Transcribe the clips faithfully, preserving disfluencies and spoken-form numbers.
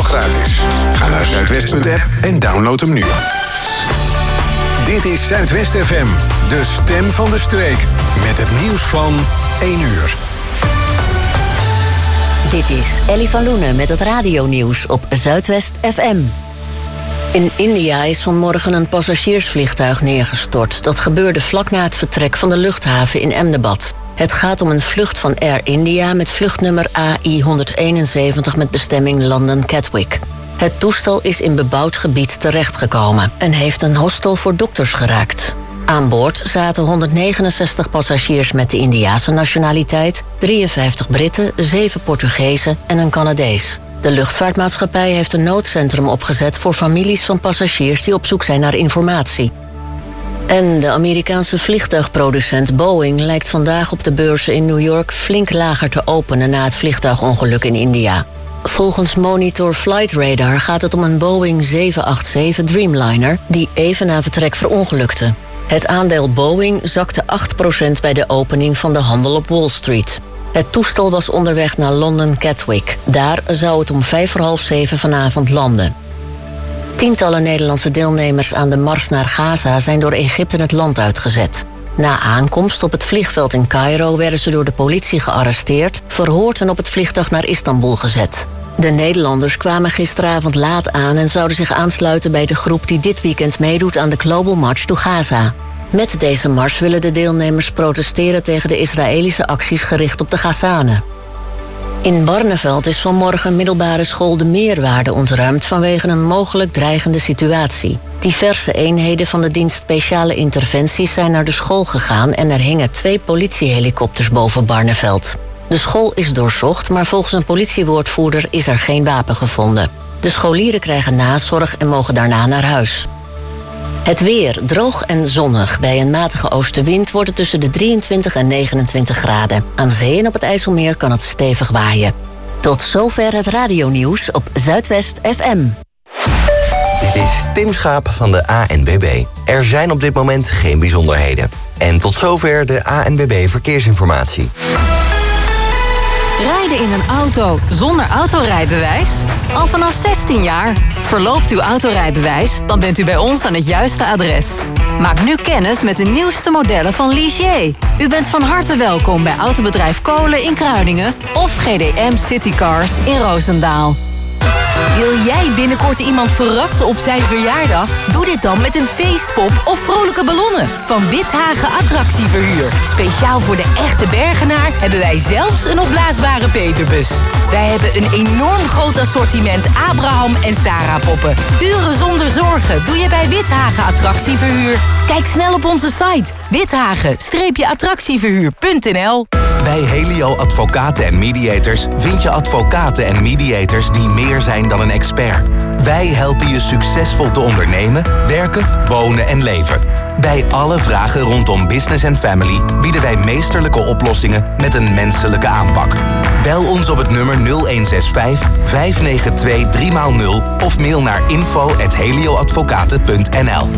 gratis. Ga naar zuidwest punt app en download hem nu. Dit is Zuidwest F M, de stem van de streek. Met het nieuws van één uur. Dit is Ellie van Loenen met het radionieuws op Zuidwest F M. In India is vanmorgen een passagiersvliegtuig neergestort. Dat gebeurde vlak na het vertrek van de luchthaven in Ahmedabad. Het gaat om een vlucht van Air India met vluchtnummer A I honderdeenenzeventig met bestemming London Gatwick. Het toestel is in bebouwd gebied terechtgekomen en heeft een hostel voor dokters geraakt. Aan boord zaten honderdnegenenzestig passagiers met de Indiase nationaliteit, drieënvijftig Britten, zeven Portugezen en een Canadees. De luchtvaartmaatschappij heeft een noodcentrum opgezet voor families van passagiers die op zoek zijn naar informatie. En de Amerikaanse vliegtuigproducent Boeing lijkt vandaag op de beurzen in New York flink lager te openen na het vliegtuigongeluk in India. Volgens Monitor Flight Radar gaat het om een Boeing zeven acht zeven Dreamliner die even na vertrek verongelukte. Het aandeel Boeing zakte acht procent bij de opening van de handel op Wall Street. Het toestel was onderweg naar London Gatwick. Daar zou het om vijf voor half zeven vanavond landen. Tientallen Nederlandse deelnemers aan de Mars naar Gaza zijn door Egypte het land uitgezet. Na aankomst op het vliegveld in Cairo werden ze door de politie gearresteerd, verhoord en op het vliegtuig naar Istanbul gezet. De Nederlanders kwamen gisteravond laat aan en zouden zich aansluiten bij de groep die dit weekend meedoet aan de Global March to Gaza. Met deze mars willen de deelnemers protesteren tegen de Israëlische acties gericht op de Gazanen. In Barneveld is vanmorgen middelbare school De Meerwaarde ontruimd vanwege een mogelijk dreigende situatie. Diverse eenheden van de dienst Speciale Interventies zijn naar de school gegaan en er hingen twee politiehelikopters boven Barneveld. De school is doorzocht, maar volgens een politiewoordvoerder is er geen wapen gevonden. De scholieren krijgen nazorg en mogen daarna naar huis. Het weer, droog en zonnig. Bij een matige oostenwind wordt het tussen de drieëntwintig en negenentwintig graden. Aan zee en op het IJsselmeer kan het stevig waaien. Tot zover het radionieuws op Zuidwest F M. Dit is Tim Schaap van de A N W B. Er zijn op dit moment geen bijzonderheden. En tot zover de A N W B Verkeersinformatie. Rijden in een auto zonder autorijbewijs? Al vanaf zestien jaar. Verloopt uw autorijbewijs, dan bent u bij ons aan het juiste adres. Maak nu kennis met de nieuwste modellen van Ligier. U bent van harte welkom bij Autobedrijf Kolen in Kruiningen of G D M Citycars in Roosendaal. Wil jij binnenkort iemand verrassen op zijn verjaardag? Doe dit dan met een feestpop of vrolijke ballonnen van Withagen Attractieverhuur. Speciaal voor de echte Bergenaar hebben wij zelfs een opblaasbare peperbus. Wij hebben een enorm groot assortiment Abraham en Sarah poppen. Uren zonder zorgen doe je bij Withagen Attractieverhuur. Kijk snel op onze site withagen attractieverhuur punt n l. Bij Helio Advocaten en Mediators vind je advocaten en mediators die meer zijn dan een expert. Wij helpen je succesvol te ondernemen, werken, wonen en leven. Bij alle vragen rondom business en family bieden wij meesterlijke oplossingen met een menselijke aanpak. Bel ons op het nummer nul een zes vijf, vijf negen twee, drie nul of mail naar info at helioadvocaten punt n l.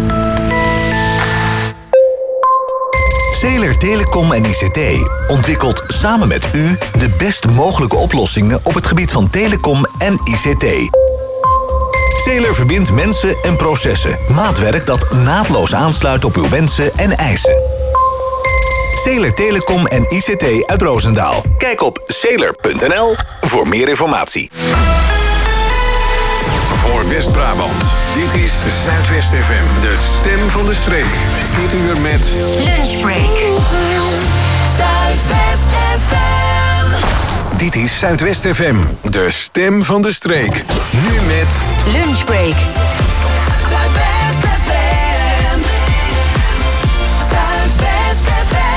Zeeler Telecom en I C T ontwikkelt samen met u de best mogelijke oplossingen op het gebied van telecom en I C T. Zeeler verbindt mensen en processen. Maatwerk dat naadloos aansluit op uw wensen en eisen. Zeeler Telecom en I C T uit Roosendaal. Kijk op zeeler punt n l voor meer informatie. Voor West-Brabant, dit is Zuidwest F M, de stem van de streek. Dit uur met Lunchbreak. Zuidwest F M. Dit is Zuidwest F M, de stem van de streek. Nu met Lunchbreak. Zuidwest F M. Zuidwest F M.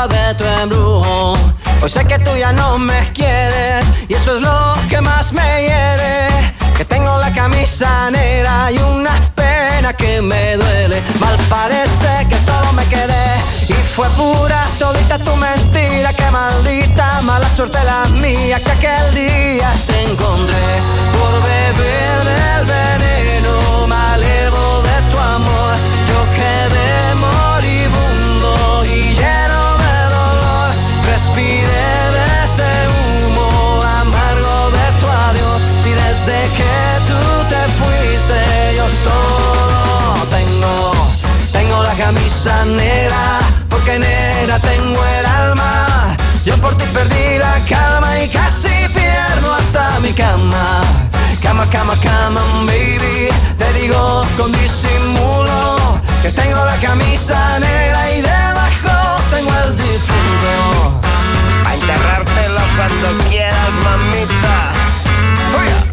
de tu embrujo. Hoy sé que tú ya no me quieres y eso es lo que más me hiere. Que tengo la camisa negra y una pena que me duele. Mal parece que solo me quedé y fue pura todita tu mentira. Que maldita mala suerte la mía que aquel día te encontré. Por beber del veneno me alevo de tu amor. Yo quedé moribundo y lleno de dolor. Respiré de ese humo amargo de tu adiós. Y desde que tú te fuiste yo solo tengo, tengo la camisa negra. Porque negra tengo el alma. Yo por ti perdí la calma y casi pierdo hasta mi cama. Cama, cama, cama, baby. Te digo con disimulo que tengo la camisa negra y debajo tengo el difunto. A enterrártelo cuando quieras, mamita. ¡Oye!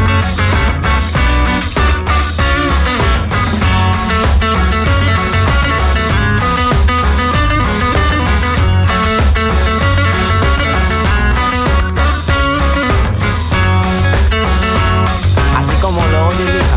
Como lo oye, vieja.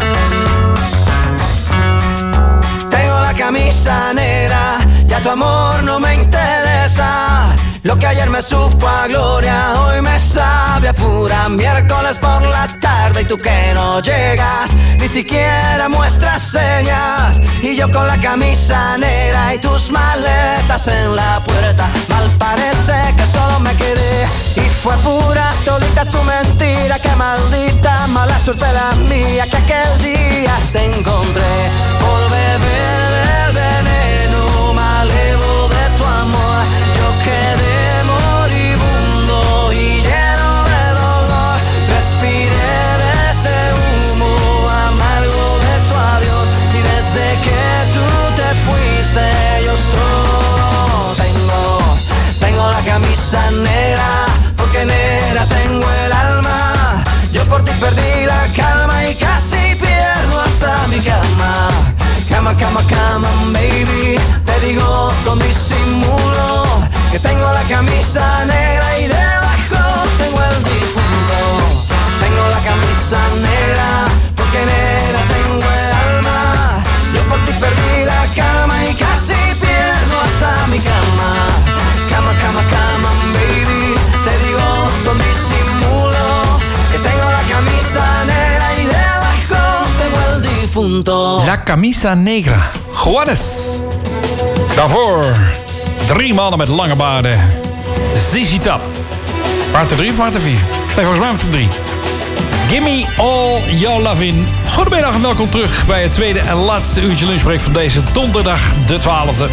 Tengo la camisa negra, ya tu amor no me interesa. Lo que ayer me supo a gloria, hoy me sabe a pura miércoles por la tarde. Y tú que no llegas, ni siquiera muestras señas. Y yo con la camisa negra y tus maletas en la puerta. Mal parece que solo me quedé y fue pura todita tu mentira. Que maldita mala suerte la mía que aquel día te encontré. Por beber del veneno me alevo de tu amor. Yo quedé moribundo y lleno de dolor. Respiré de ese humo amargo de tu adiós. Y desde que tú te fuiste yo solo tengo, tengo la camisa negra. Porque negra tengo el alma. Yo por ti perdí la calma y casi pierdo hasta mi cama. Cama, cama, cama, baby. Te digo con disimulo que tengo la camisa negra y debajo tengo el difunto. Tengo la camisa negra porque negra tengo el alma. Yo por ti perdí la calma y casi pierdo hasta mi cama. Cama, cama, cama, baby. Te digo con disimulo que tengo la camisa negra y debajo tengo el difunto. La camisa negra. Juanes. Daarvoor drie mannen met lange baarden. Z Z Top. Waren er drie of waren er vier? Nee, volgens mij waren er drie. Gimme all your lovin'. Goedemiddag en welkom terug bij het tweede en laatste uurtje lunchbreak van deze donderdag de twaalfde.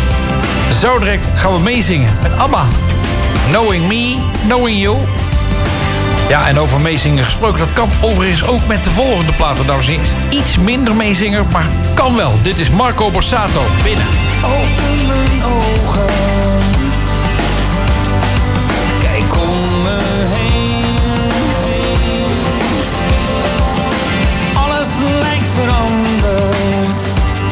Zo direct gaan we meezingen met ABBA. Knowing me, knowing you. Ja, en over meezingen gesproken, dat kan overigens ook met de volgende platen. Dames en heren, iets minder meezinger, maar kan wel. Dit is Marco Borsato, Binnen. Open mijn ogen, kijk om me heen. Alles lijkt veranderd.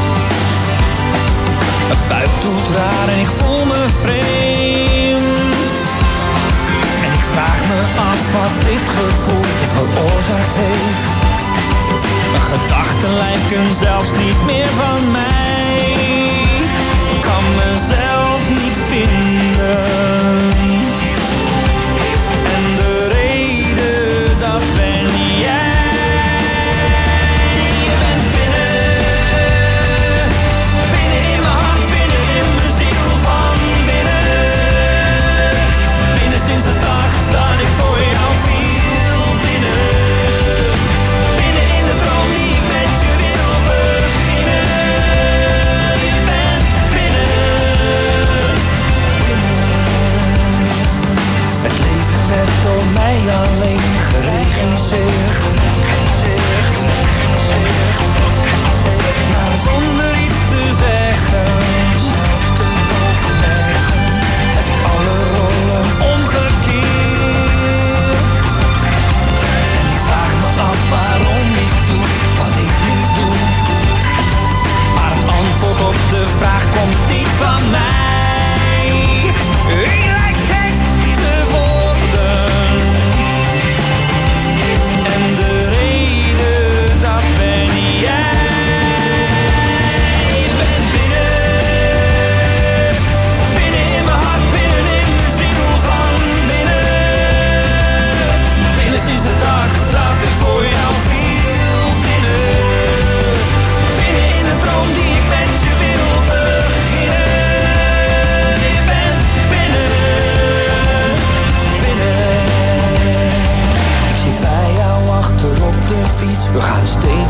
Mijn buik doet raar en ik voel me vreemd. En ik vraag me af wat dit gevoel veroorzaakt heeft. Mijn gedachten lijken zelfs niet meer van mij. Ik kan mezelf niet vinden. En de reden, dat ben jij. Je bent binnen, binnen in mijn hart, binnen in mijn ziel van binnen. Binnen sinds de dag dat ik voor jou viel. Binnen, binnen in de droom die ik met je wil beginnen. Je bent binnen, binnen. Het leven werd door mij alleen geregisseerd. Maar zonder iets te zeggen, zelfs te overleggen, heb ik alle rollen omgekeerd. En ik vraag me af waarom ik doe wat ik nu doe. Maar het antwoord op de vraag komt niet van mij.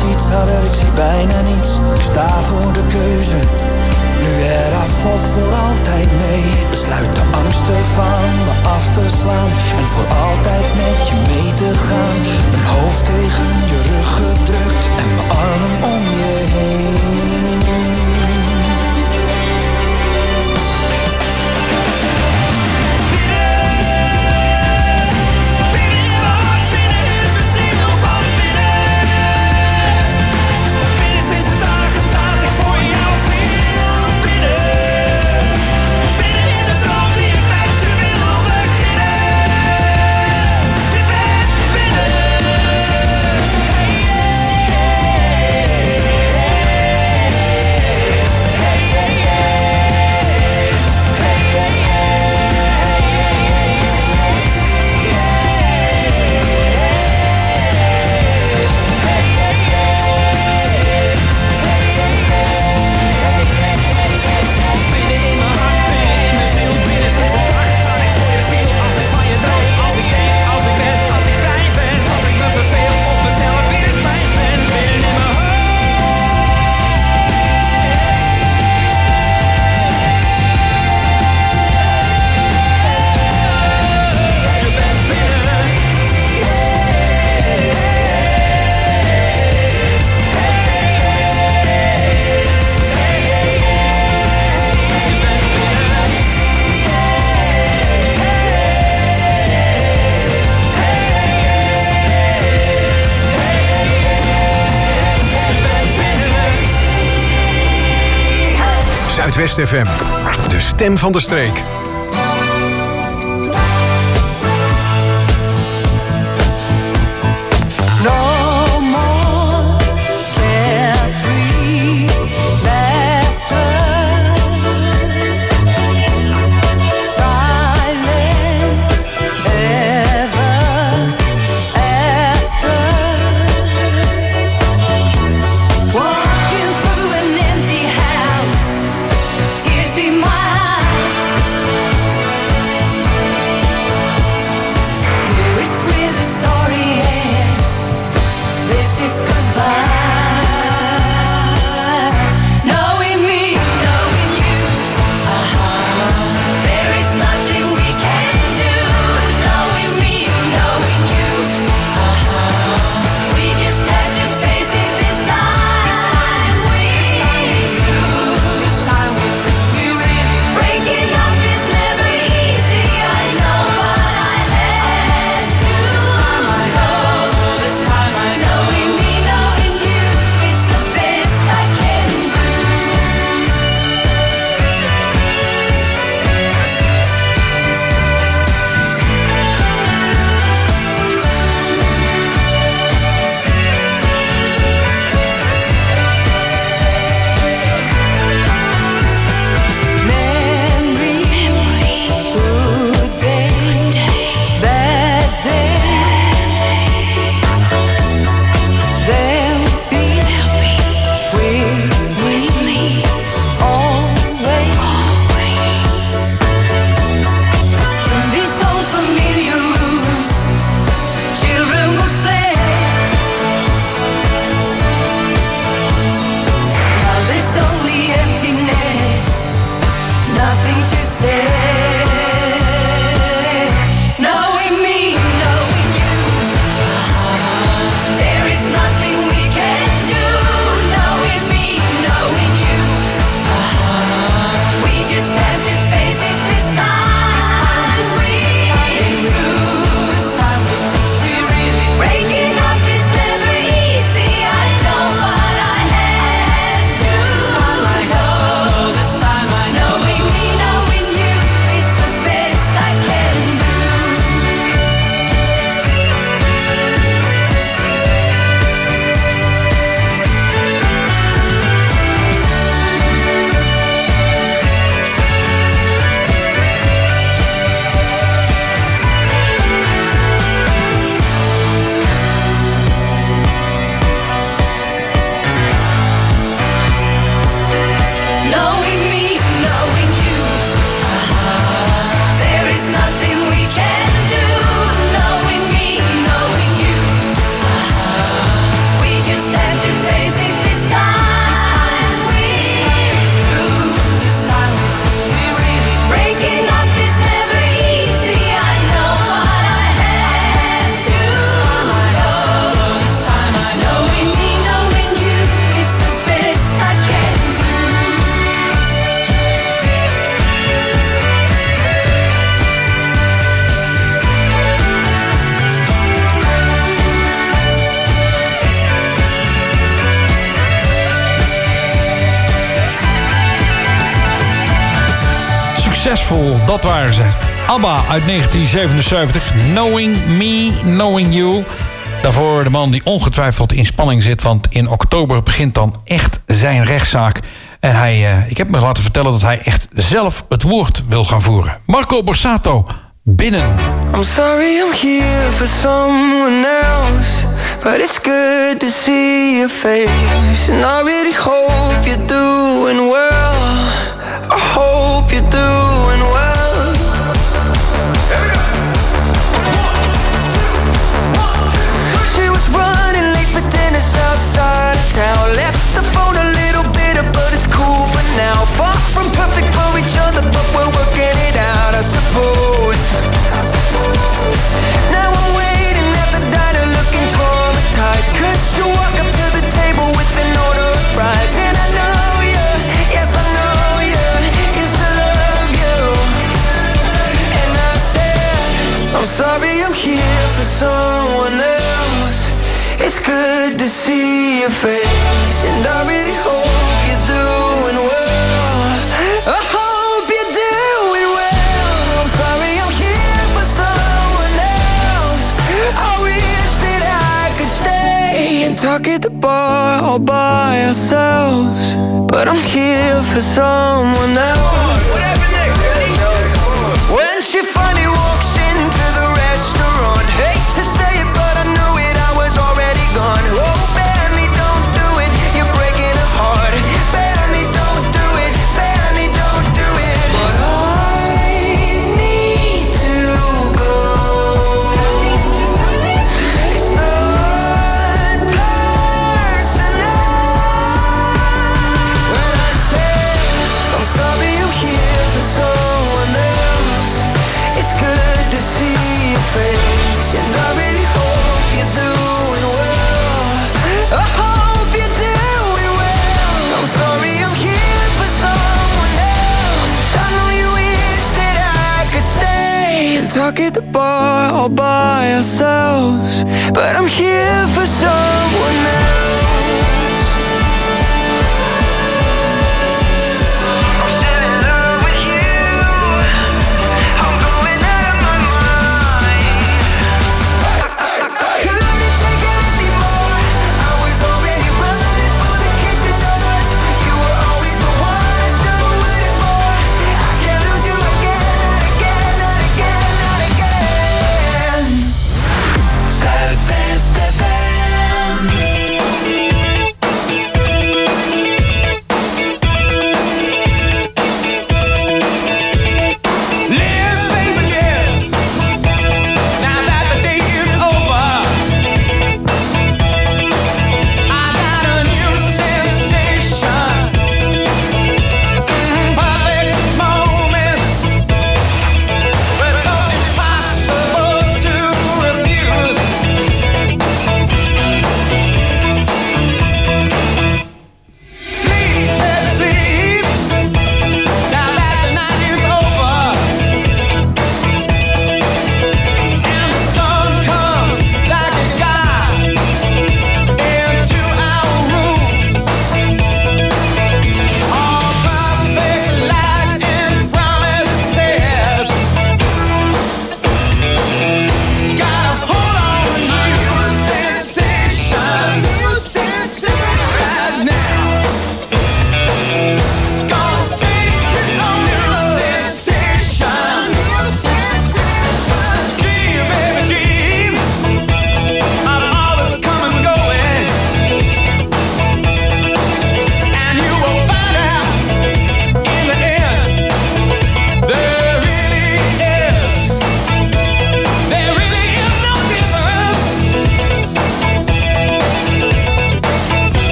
iets harder, ik zie bijna niets. Ik sta voor de keuze, nu eraf of voor altijd mee. Besluit de angsten van me af te slaan en voor altijd met je mee te gaan. Mijn hoofd tegen je rug gedrukt en mijn armen om je heen. Zuidwest F M, de stem van de streek. See my eyes. succesvol, dat waren ze. ABBA uit negentien zevenenzeventig, Knowing Me, Knowing You. Daarvoor de man die ongetwijfeld in spanning zit, want in oktober begint dan echt zijn rechtszaak. En hij, uh, ik heb me laten vertellen dat hij echt zelf het woord wil gaan voeren. Marco Borsato, Binnen. I'm sorry I'm here for someone else, but it's good to see your face. And I really hope you're doing well. I hope you're doing well. Here we go. She was running late for dinner outside of town. Left the phone a little bitter, but it's cool for now. Far from perfect for each other, but we're working it out, I suppose. Now I'm waiting at the diner looking traumatized, cause you walk up to the table with an order of fries. And I know you, yes I know you, used to love you. And I said, I'm sorry I'm here for someone else. It's good to see your face, and I really hope you're doing well. I hope you're doing well. I'm sorry I'm here for someone else. I wish that I could stay and talk at the bar all by ourselves, but I'm here for someone else. What happened next, ready? When she finally walks into the restaurant, hate to say it, but I knew it, I was already gone. Oh, Benny, don't do it, you're breaking her heart. Benny, don't do it, Benny, don't do it. But I need to go. It's not personal. When I say I'm sorry I'm here for someone else, it's good to see your face, and I really hope you're doing well. I hope you're doing well. I'm sorry I'm here for someone else. I know you wish that I could stay and talk at the bar all by ourselves, but I'm here for someone else. I'm still in love with you. I'm going out of my mind. I couldn't take it anymore. I was already running for the kitchen doors. You were always the one I should've waited for. I can't lose you again, not again, not again, not again. Zuidwest F M.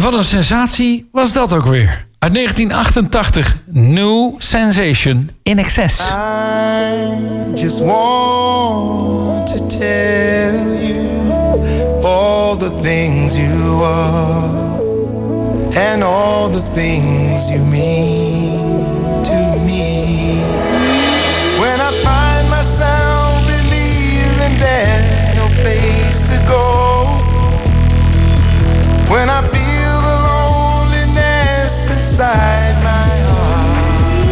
wat een sensatie was dat ook weer. Uit negentien achtentachtig, New Sensation in Excess. I just want to tell you all the things you are and all the things you mean to me. When I find myself believing there's no place to go, when I feel the loneliness inside my heart,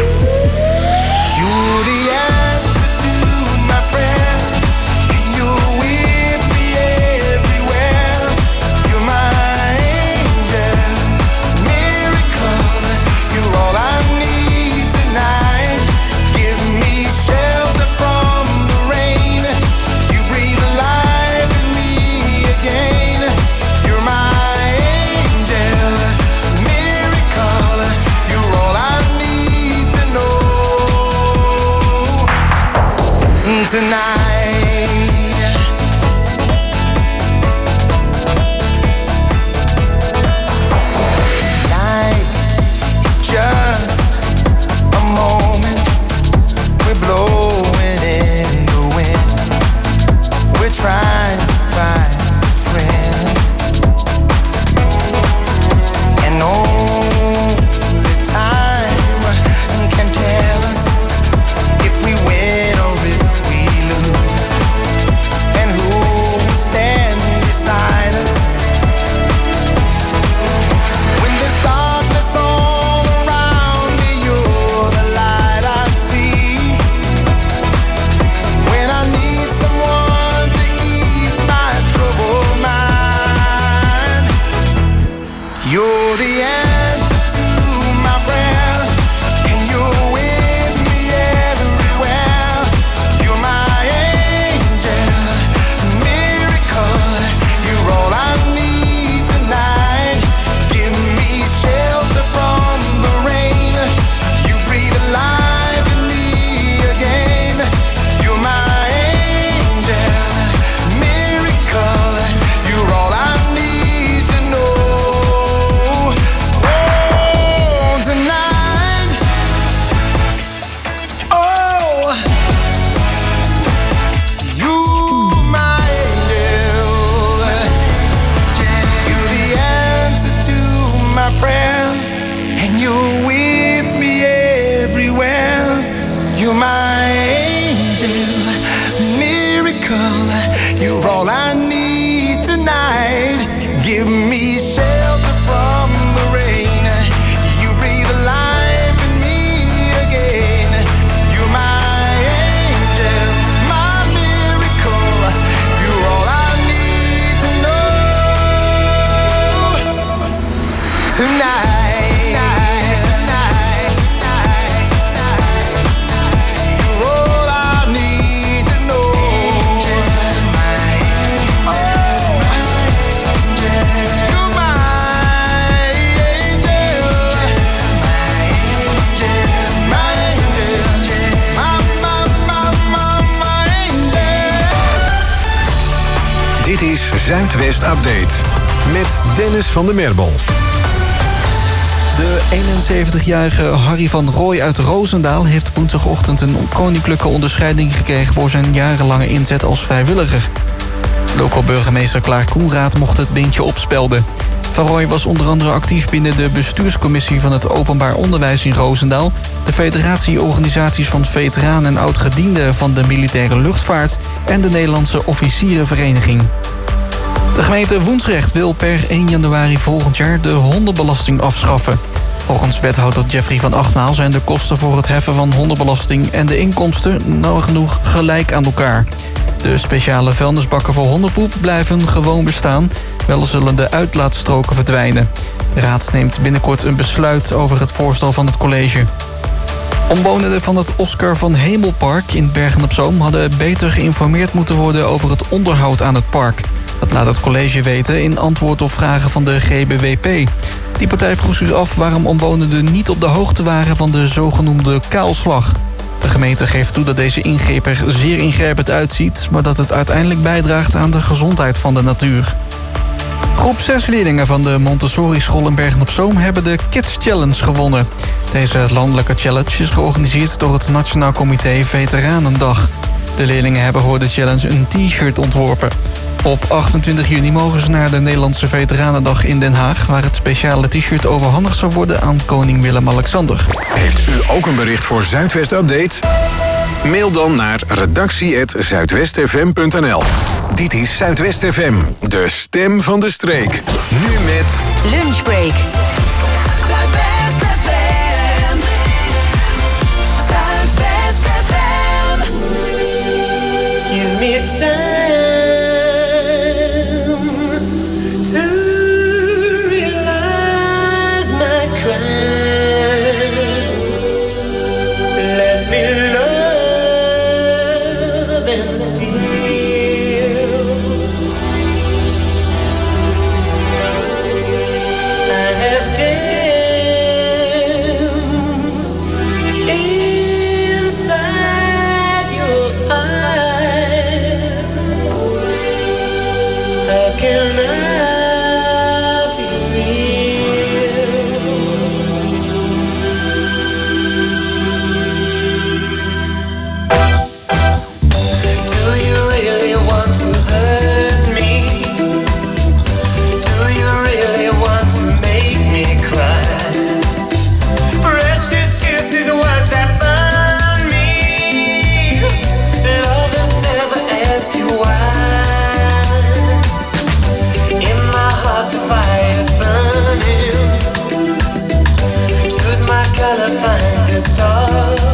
you're the answer to my prayer, and you're with me everywhere. You're my angel, miracle, you're all I need tonight. Give me shelter from the rain, you breathe life in me again. You're my angel, miracle, you're all I need to know tonight. Life is just a moment, we're blowing in the wind, we're trying to find a friend, and only time can tell us if we win or if we lose, and who will stand beside us when there's darkness all around me. You're the light I see when I need someone to ease my troubled mind. You're the answer to my prayer, and you're with me everywhere. You're my angel, miracle, you're all I need tonight. Give me shelter from the rain, you breathe life in me again. You're my angel, miracle, you're all I need to know. Oh, tonight, oh, you my angel, you're the answer to my prayer, and you're with me everywhere. You're my angel, miracle, you're all I need tonight. Give me shelter from the rain, you breathe life in me again. You're my angel, my miracle, you're all I need to know tonight. Tonight, tonight, tonight, you're all I need to know. Oh, you're my angel, my angel, my, my, my, my, my angel. Dit is Zuidwest Update met Dennis van der Merbel. De eenenzeventigjarige Harry van Rooij uit Roosendaal heeft woensdagochtend een koninklijke onderscheiding gekregen voor zijn jarenlange inzet als vrijwilliger. Lokaal burgemeester Klaar Koenraad mocht het lintje opspelden. Van Rooij was onder andere actief binnen de bestuurscommissie van het openbaar onderwijs in Roosendaal, de federatie organisaties van veteranen en oud-gedienden van de militaire luchtvaart en de Nederlandse officierenvereniging. De gemeente Woensdrecht wil per één januari volgend jaar de hondenbelasting afschaffen. Volgens wethouder Jeffrey van Achtmaal zijn de kosten voor het heffen van hondenbelasting en de inkomsten nagenoeg gelijk aan elkaar. De speciale vuilnisbakken voor hondenpoep blijven gewoon bestaan, wel zullen de uitlaatstroken verdwijnen. De raad neemt binnenkort een besluit over het voorstel van het college. Omwonenden van het Oscar van Hemelpark in Bergen-op-Zoom hadden beter geïnformeerd moeten worden over het onderhoud aan het park. Dat laat het college weten in antwoord op vragen van de G B W P. Die partij vroeg zich af waarom omwonenden niet op de hoogte waren van de zogenoemde kaalslag. De gemeente geeft toe dat deze ingreep er zeer ingrijpend uitziet, maar dat het uiteindelijk bijdraagt aan de gezondheid van de natuur. Groep zes leerlingen van de Montessori School in Bergen op Zoom hebben de Kids Challenge gewonnen. Deze landelijke challenge is georganiseerd door het Nationaal Comité Veteranendag. De leerlingen hebben voor de challenge een t-shirt ontworpen. Op achtentwintig juni mogen ze naar de Nederlandse Veteranendag in Den Haag, waar het speciale t-shirt overhandigd zal worden aan koning Willem-Alexander. Heeft u ook een bericht voor Zuidwest Update? Mail dan naar redactie apenstaartje zuidwestfm punt n l. Dit is Zuidwest F M, de stem van de streek. Nu met Lunchbreak. Zuidwest F M. Zuidwest F M. Give me time to realize my crime. Let me love and steal. I have danced inside your eyes. How can I be real? Do you really want to hurt me? Do you really want to make me cry? Precious kisses, what that burn me. Lovers never ask you why. In my heart the fire's burning. Choose my color, find a star.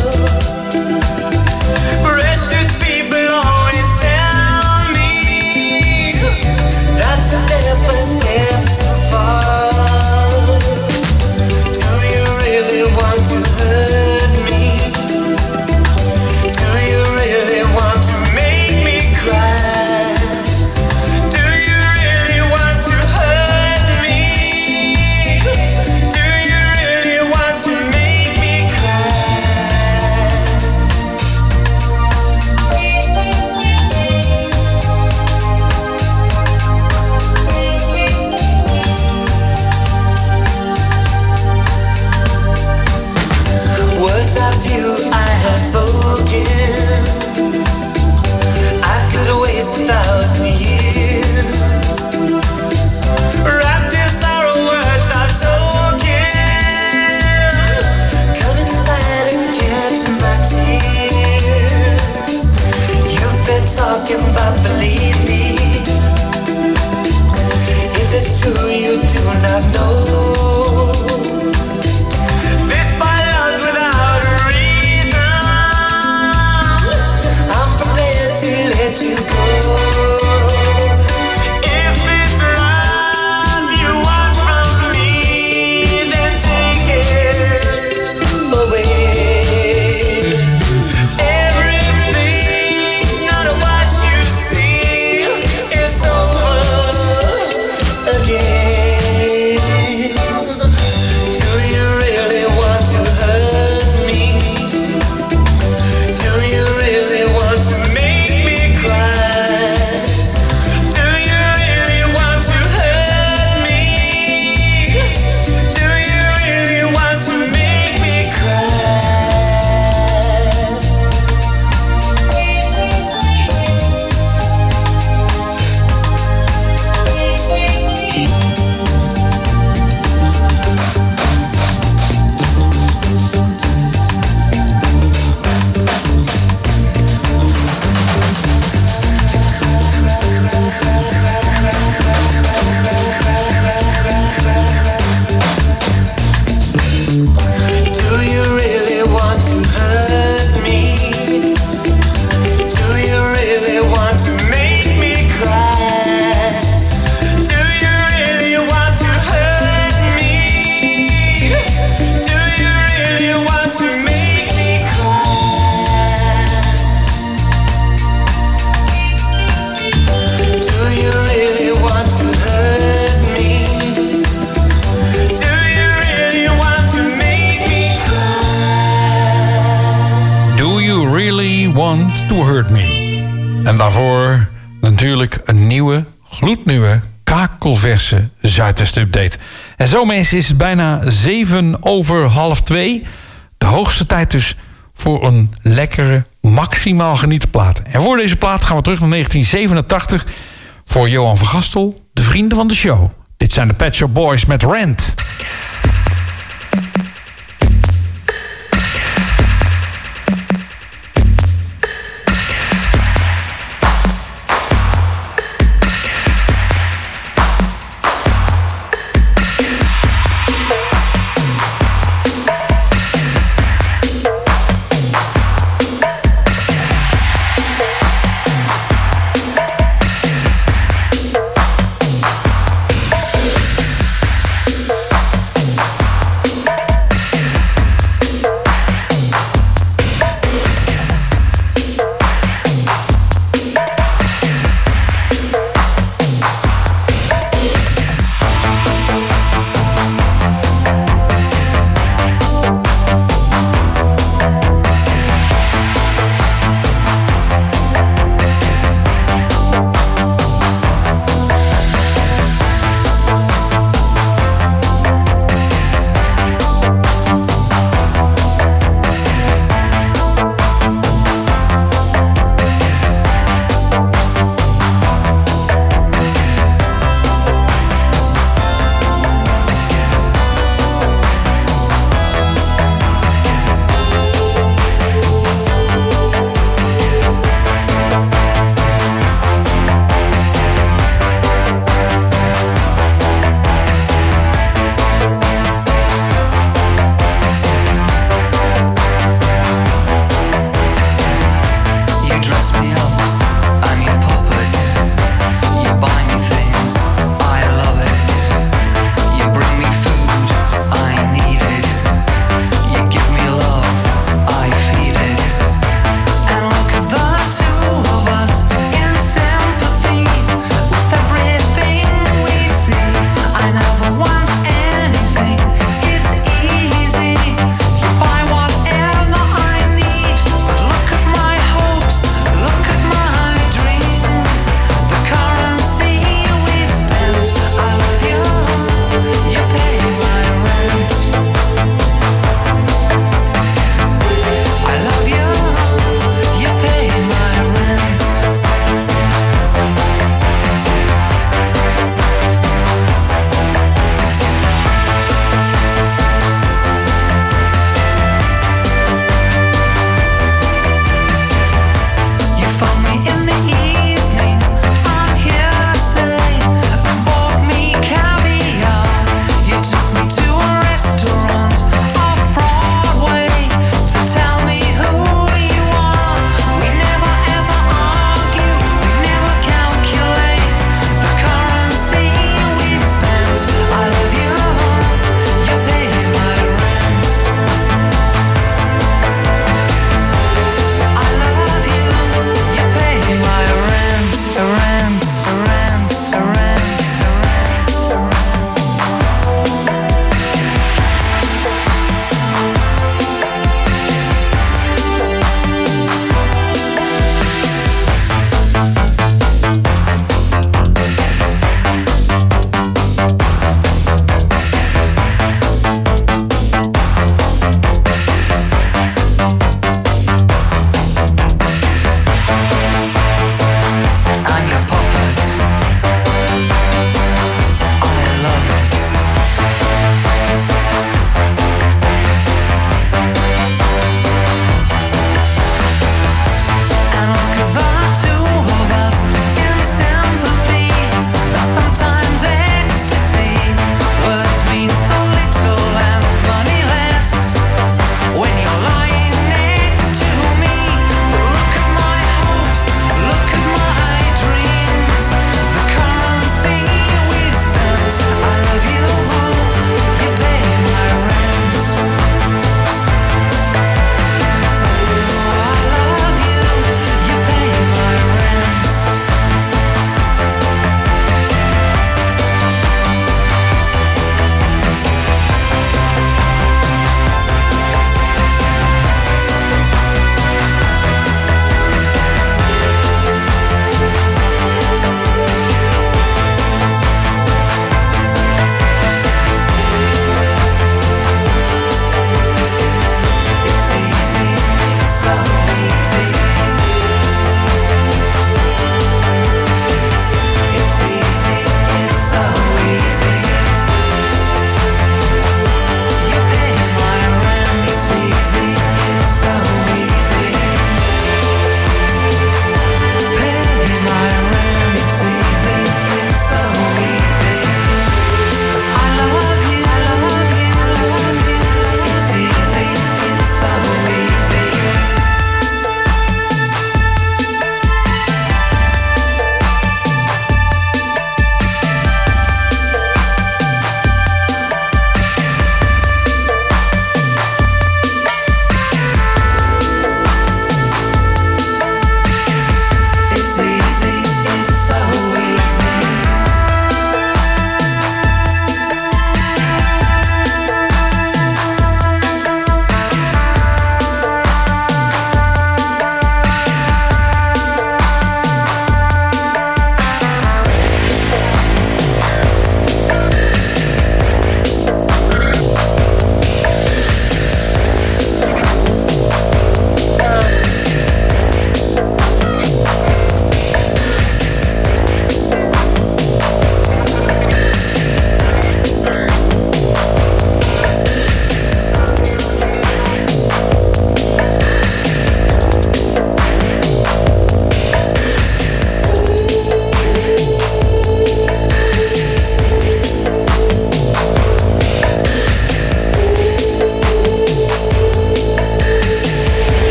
Precious people always tell me that's a step, a step too far. Do you really want to hurt me? Do you really want to make me cry? Do you really want to hurt me? Do you really want to make me cry? Words of you I have spoken. I could waste a thousand years. Wrapped in sorrow, words are token. Come inside and catch my tears. You've been talking, but believe me, if it's true you do not know. This my love's without a reason. I'm prepared to let you go. If it's love you want from me, then take it away. Everything's not what you see. It's over again. Do you really want to hurt me? Do you really want to make me cry? Do you really want to hurt me? Do you really want to make me Do you really want to hurt me? Do you really want to make me cry? Do you really want to hurt me? Do you really want to make me cry? Do you really want to hurt me? Do you really want to make me cry? Do You Really Want To Hurt Me? En daarvoor natuurlijk een nieuwe, gloednieuwe kakelverse Zuidwest-update. En zo mensen is het bijna zeven over half twee. De hoogste tijd dus voor een lekkere, maximaal genieten plaat. En voor deze plaat gaan we terug naar negentien zevenentachtig... voor Johan van Gastel, de vrienden van de show. Dit zijn de Pet Shop Boys met Rent. We'll be right back.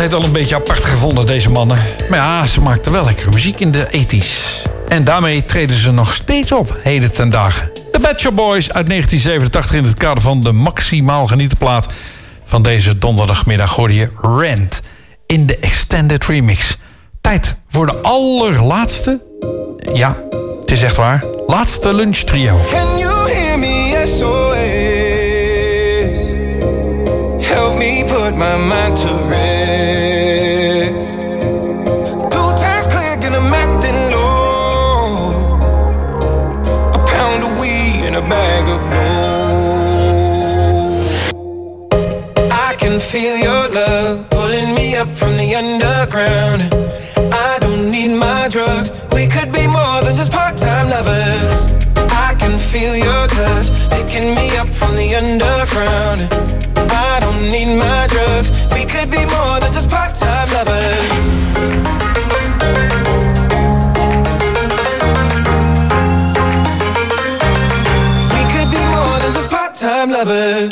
altijd al een beetje apart gevonden, deze mannen. Maar ja, ze maakten wel lekkere muziek in de tachtiger. En daarmee treden ze nog steeds op, heden ten dagen. De Pet Shop Boys uit negentien zevenentachtig in het kader van de maximaal genietenplaat van deze donderdagmiddag hoorde je Rent in de Extended Remix. Tijd voor de allerlaatste, ja, het is echt waar, laatste lunchtrio. Can you hear me? S O S. Help me put my mind to rest. Two times click and I'm acting low. A pound of weed and a bag of blow. I can feel your love pulling me up from the underground. I don't need my drugs. We could be more than just part-time lovers. I can feel your touch picking me up from the underground. I don't need my drugs. We could be more than just part-time lovers. We could be more than just part-time lovers.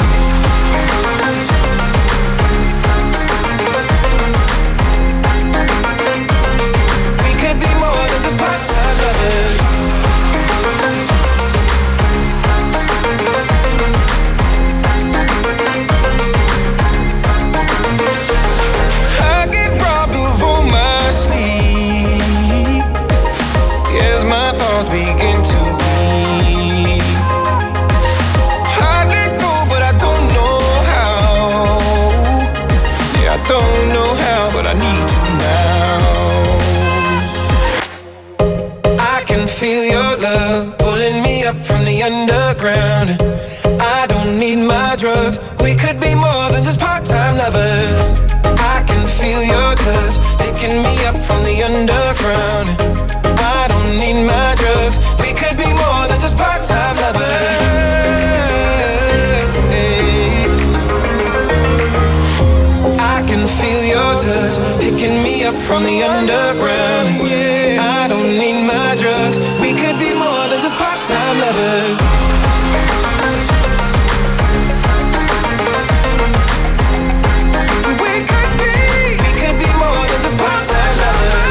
We could be more than just part-time lovers. Begin to be. I let go, but I don't know how. Yeah, I don't know how, but I need to now. I can feel your love pulling me up from the underground. I don't need my drugs. We could be more than just part-time lovers. I can feel your touch picking me up from the underground. I don't need my drugs. We could be more than just part-time lovers. Hey. I can feel your touch picking me up from the underground. Yeah. I don't need my drugs. We could be more than just part-time lovers. We could be, we could be more than just part-time lovers.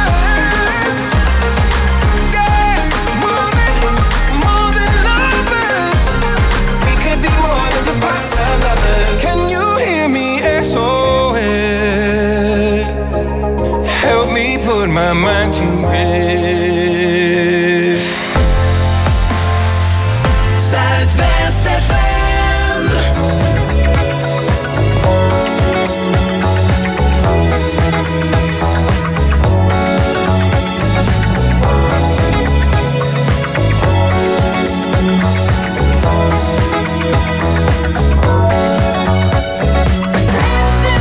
Can you hear me? S O S. Help me put my mind to rest. Zuidwest F M.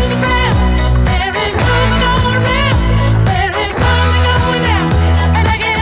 There is something going down, and I can't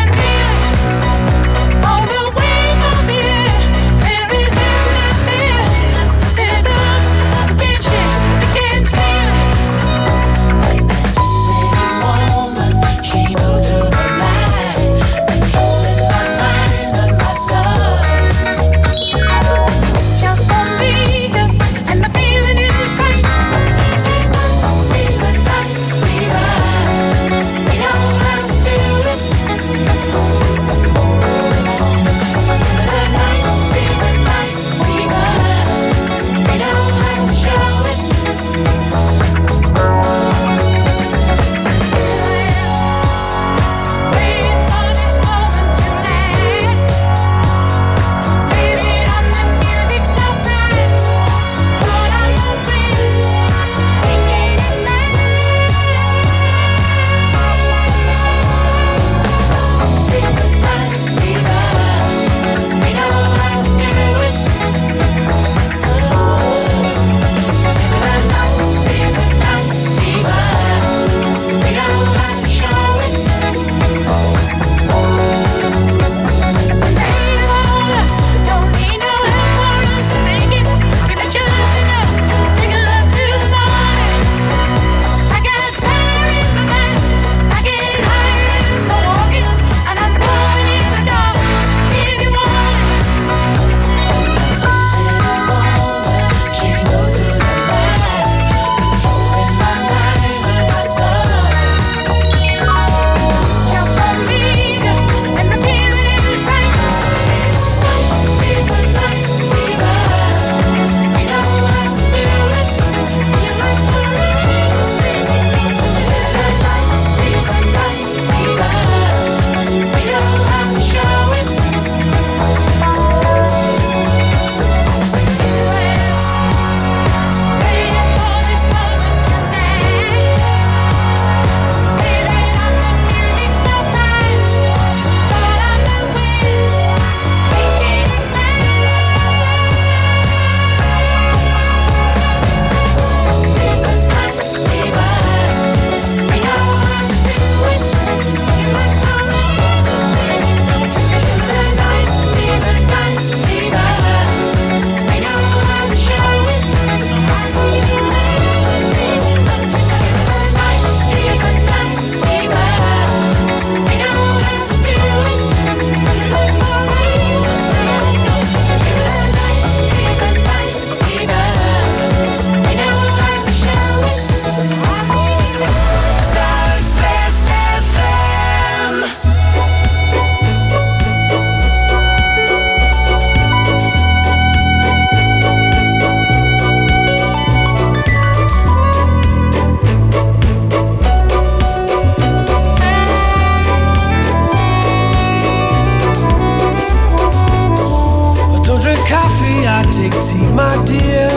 I take tea, my dear?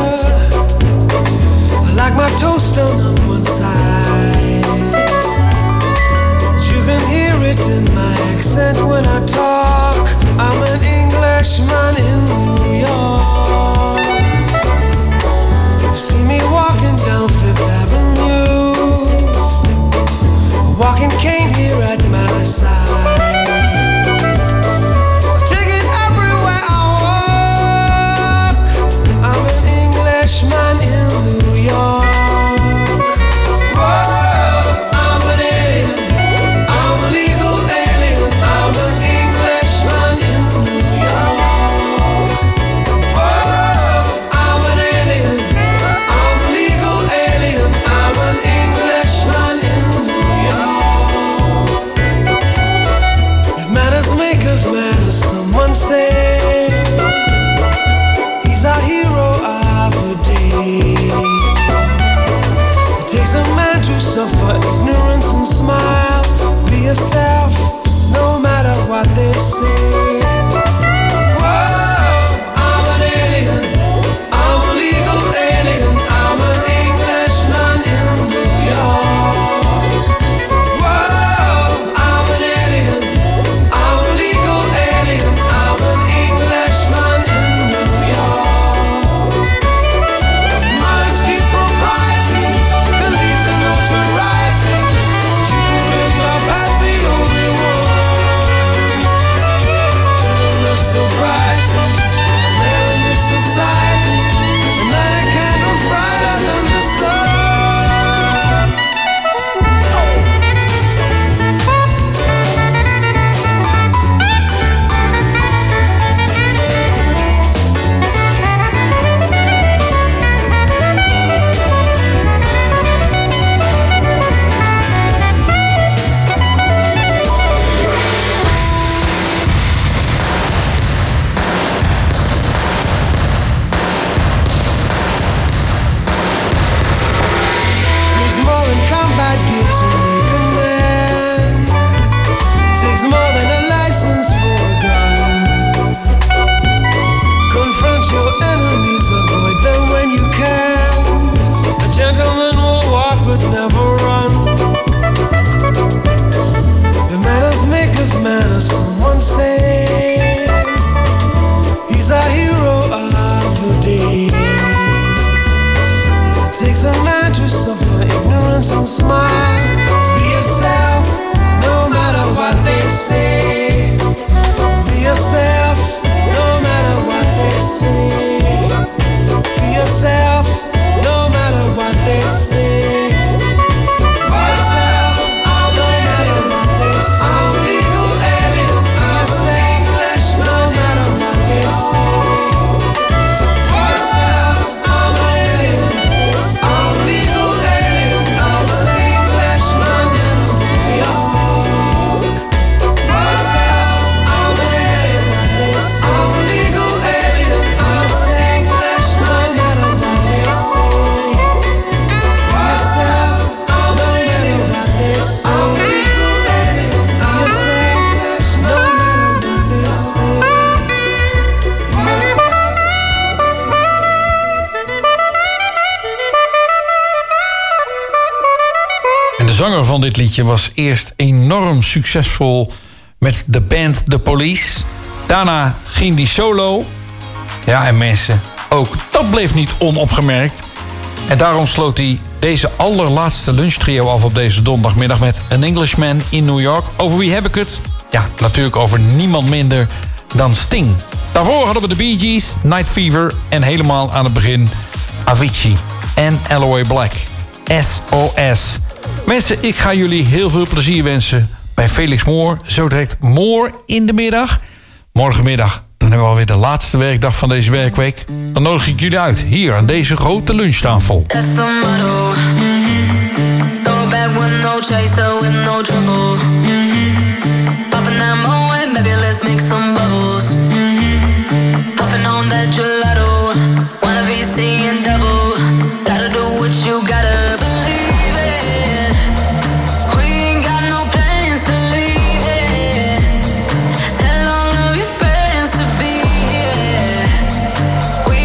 I like my toast done on one side. You can hear it in my accent when I talk. I'm an Englishman in New York. You see me walking down Fifth Avenue, a walking cane here at my side. Take it everywhere I walk. I'm an Englishman in New York. Whoa, I'm an alien. I'm a legal alien. I'm an Englishman in New York. Whoa, I'm an alien. I'm a legal alien. I'm an Englishman in New York. If manners make of manners, someone say he's our hero of the day. It takes a man to suffer ignorance and smile. Be yourself, no matter what they say. Whoa, I'm an alien. I'm a legal alien. I'm an Englishman in New York. Whoa, I'm an alien. I'm a legal alien. I'm an Englishman in New York. Modesty, propriety, the leads to notoriety. You can live love as the only one. The sobriety, man in this society, and light a candles brighter than the sun. Takes more than combat gear to make a man. Takes more than a license for a gun. Confront your enemies, avoid them when you can. A gentleman will walk but never run. The manners make of manners, someone say. He's our hero of the day. Takes a man to suffer ignorance and smile. Be yourself, no matter what they say. Be yourself, no matter what they say. Be yourself, no matter what they say. Be yourself, I'm an alien. I'm a legal alien. I'm an Englishman, no matter what they say. Be yourself, I'm an alien. I'm a legal alien. I'm an Englishman in New York. Be yourself, I'm an alien. I'm a legal alien. I'm an Englishman, no matter what they say. Be yourself, I'm an alien. I'm a legal alien. I'm an Englishman, no matter what they say. En de zanger van dit liedje was eerst enorm succesvol met de band The Police. Daarna ging die solo. Ja, en mensen, ook dat bleef niet onopgemerkt. En daarom sloot hij deze allerlaatste lunchtrio af op deze donderdagmiddag met An Englishman in New York. Over wie heb ik het? Ja, natuurlijk over niemand minder dan Sting. Daarvoor hadden we de Bee Gees, Night Fever en helemaal aan het begin Avicii en Alloy Black. S O S. Mensen, ik ga jullie heel veel plezier wensen bij Felix Moore. Zo direct Moore in de middag. Morgenmiddag, dan hebben we alweer de laatste werkdag van deze werkweek. Dan nodig ik jullie uit, hier aan deze grote lunchtafel. That's the motto. Throw back with no chaser, with no trouble. Popping that moe, baby, let's make some bubbles. Puffing on that gelato. Wanna be seeing double. Gotta do what you gotta believe it. We ain't got no plans to leave it. Tell all of your friends to be here. We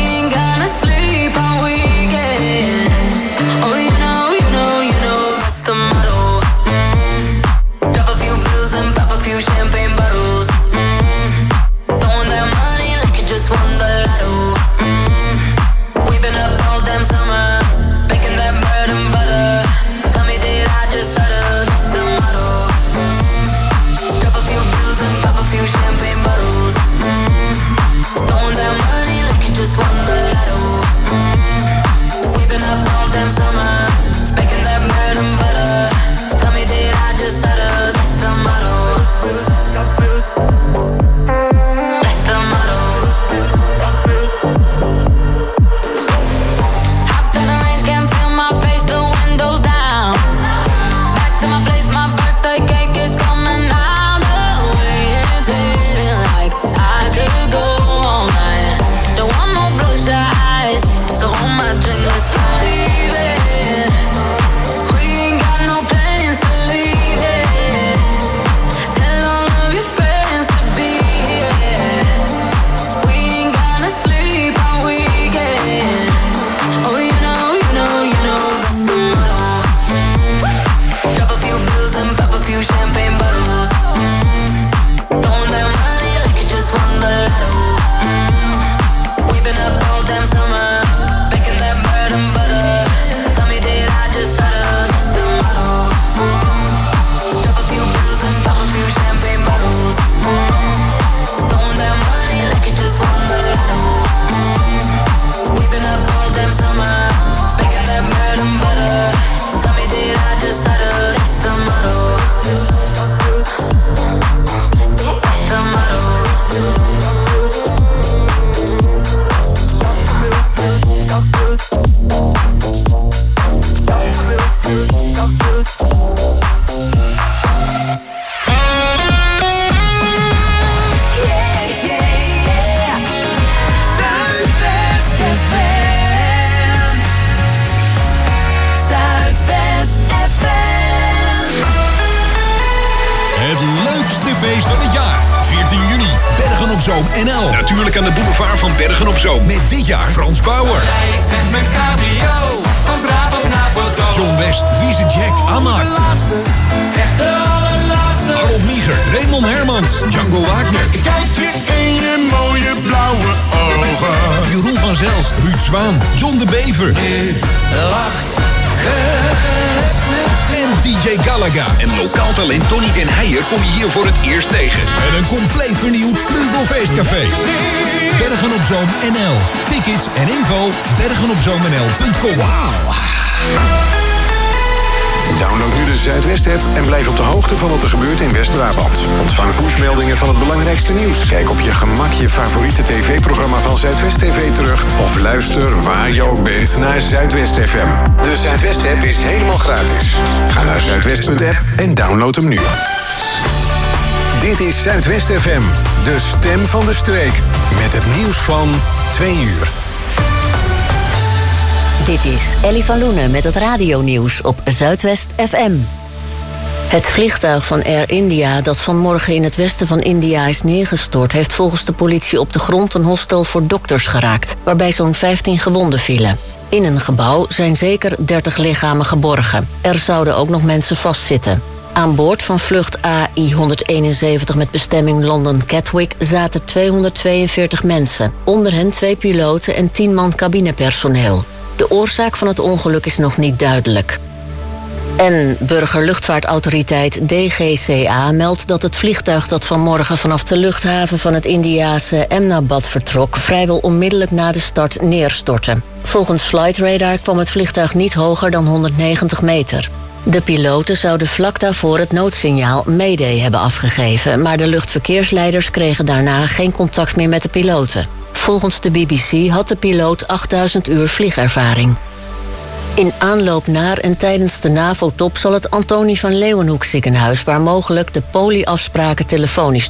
Zoom N L. Natuurlijk aan de boulevard van Bergen op Zoom. Met dit jaar Frans Bauer. Met mijn cabrio, van Brabant naar Bordeaux. John West, Wiese Jack, Amar. De laatste, echt de allerlaatste. Harold Mieger, Raymond Hermans, Django Wagner. Ik kijk je in je mooie blauwe ogen. Jeroen van Zelst, Ruud Zwaan, John de Bever. Nu lacht en D J Galaga. En lokaal talent Tony Den Heijer kom je hier voor het eerst tegen. En een compleet vernieuwd Vlugelfeestcafé. Bergen op Zoom N L. Tickets en info bergen op zoom n l punt com. Wauw. Download nu de Zuidwest-app en blijf op de hoogte van wat er gebeurt in West-Brabant. Ontvang pushmeldingen van het belangrijkste nieuws. Kijk op je gemak je favoriete tv-programma van Zuidwest T V terug. Of luister waar je ook bent naar Zuidwest F M. De Zuidwest-app is helemaal gratis. Ga naar zuidwest punt app en download hem nu. Dit is Zuidwest F M, de stem van de streek. Met het nieuws van twee uur. Dit is Ellie van Loenen met het radionieuws op Zuidwest F M. Het vliegtuig van Air India dat vanmorgen in het westen van India is neergestort, heeft volgens de politie op de grond een hostel voor dokters geraakt, waarbij zo'n vijftien gewonden vielen. In een gebouw zijn zeker dertig lichamen geborgen. Er zouden ook nog mensen vastzitten. Aan boord van vlucht A I honderdeenenzeventig met bestemming London Gatwick zaten tweehonderdtweeënveertig mensen. Onder hen twee piloten en tien man cabinepersoneel. De oorzaak van het ongeluk is nog niet duidelijk. En Burgerluchtvaartautoriteit D G C A meldt dat het vliegtuig dat vanmorgen vanaf de luchthaven van het Indiase Ahmedabad vertrok vrijwel onmiddellijk na de start neerstortte. Volgens Flightradar kwam het vliegtuig niet hoger dan honderdnegentig meter. De piloten zouden vlak daarvoor het noodsignaal Mayday hebben afgegeven, maar de luchtverkeersleiders kregen daarna geen contact meer met de piloten. Volgens de B B C had de piloot achtduizend uur vliegervaring. In aanloop naar en tijdens de NAVO-top zal het Antonie van Leeuwenhoek ziekenhuis waar mogelijk de polieafspraken telefonisch